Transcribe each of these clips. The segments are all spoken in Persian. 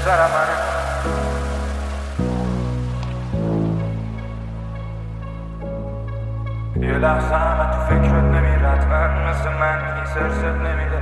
بهترم منه. یه لحظه همه تو فکرت نمیرد، من مثل من این سرست نمیده.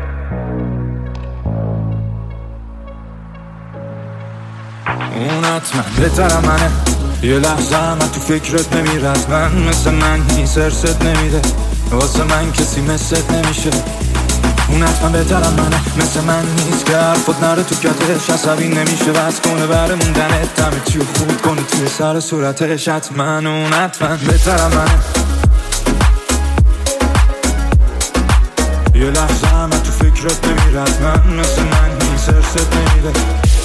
اون حتما بهترم منه. یه لحظه همه تو فکرت نمیرد، من مثل من این سرست نمیده. واسه من کسی مثلت نمیشه. اون حتما بهترم منه، مثل من نیست که حرفت نره تو کتش. عصبی نمیشه بس کنه بره موندنت، همه چیو خورد کنه توی سر صورتش. حتما اون حتما بهترم منه. یه لحظه همه تو فکرت نمیرد، من مثل من این سرست نمیده.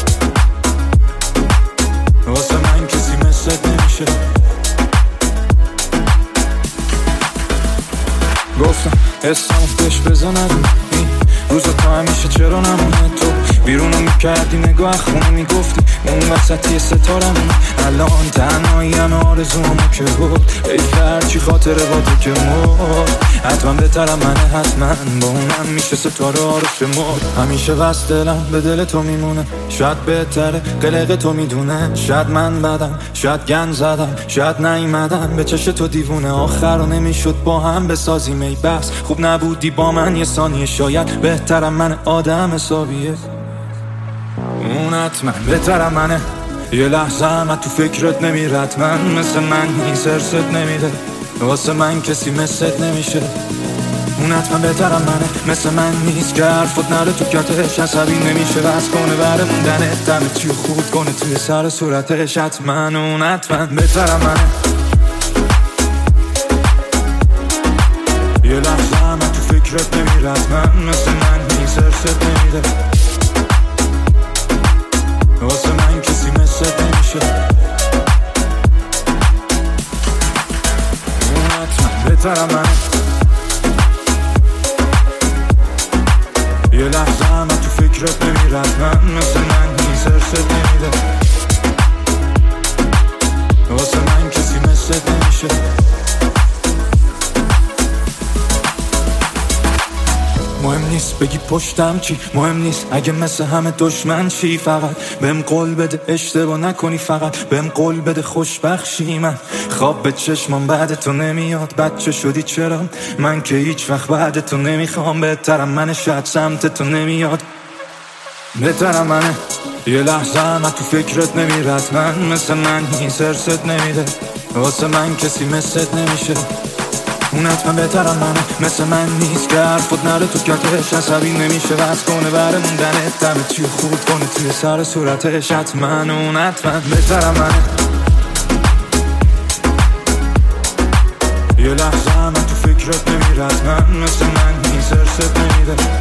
واسه من کسی مثلت نمیشه. گفتم اسمو بهش بزنم این روزا تا همیشه چرا نمونه تو بیرونو میکردی نگاه خونه میگفتی اون وسطی ستارمونه. الان تنهایی همه آرزومو که بود ای فرچی خاطره با تو که مرد. حتما بهترم منه، حتما با اونم میشه ستاره آرش مرد. همیشه بس دلم به دل تو میمونه، شاید بهتره قلق تو میدونه. شاید من بدم، شاید گن زدم، شاید نیومدم به چش تو دیوونه. آخر رو نمیشد با هم بسازیم ای بس خوب نبودی با من یه ثانیه. شاید بهترم من آدم حسابیه. اون حتما بهترم منه. یه لحظه همه تو فکرت نمیرد، من مثل من این سرست نمیده. واسه من کسی مثلت نمیشه. اون حتما بهترم منه، مثل من نیست که حرفت نره تو کتش. عصبی نمیشه بس کنه بره موندنت، همه چیو خورد کنه توی سر صورتش. حتما اون حتما بهترم منه. یه لحظه همه تو فکرت نمیرد، من مثل من این سرست نمیده. واسه من کسی مثلت نمیشه. اون حتما بهترم منه. یه لحظه همه تو فکرت نمیرد، من مثل من این سرست نمیده. واسه من کسی مثلت نمیشه. مهم نیست بگی پشتم چی، مهم نیست اگه مثل همه دشمن چی. فقط بهم قول بده اشتباه نکنی، فقط بهم قول بده خوشبخشی. من خواب به چشمم بعد تو نمیاد، بچه شدی چرا من که هیچ وقت بعد تو نمیخوام. بهترم منه، شاید سمت تو نمیاد. بهترم منه. یه لحظه همه تو فکرت نمیرد، من مثل من این سرست نمیده. واسه من کسی مثلت نمیشه. اون حتما بهترم منه، مثل من نیست که حرفت نره تو کتش. عصبی نمیشه بس کنه بره موندنت، همه چیو خورد کنه توی سر صورتش. حتما اون حتما بهترم منه. یه لحظه همه تو فکرت نمیرد، من مثل من این سرست نمیده.